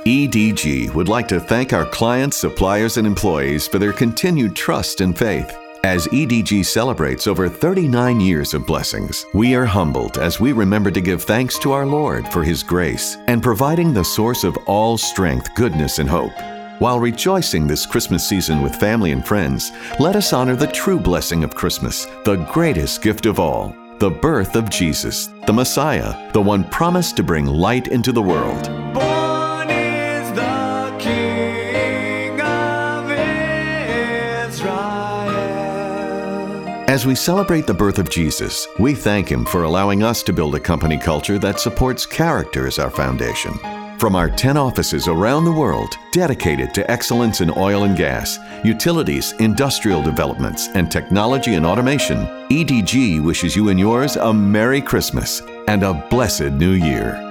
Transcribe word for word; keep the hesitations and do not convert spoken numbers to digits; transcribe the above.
E D G would like to thank our clients, suppliers, and employees for their continued trust and faith. As E D G celebrates over thirty-nine years of blessings, we are humbled as we remember to give thanks to our Lord for His grace and providing the source of all strength, goodness, and hope. While rejoicing this Christmas season with family and friends, let us honor the true blessing of Christmas, the greatest gift of all, the birth of Jesus, the Messiah, the one promised to bring light into the world. Born is the King of Israel. As we celebrate the birth of Jesus, we thank Him for allowing us to build a company culture that supports character as our foundation. From our ten offices around the world dedicated to excellence in oil and gas, utilities, industrial developments, and technology and automation, E D G wishes you and yours a Merry Christmas and a blessed New Year.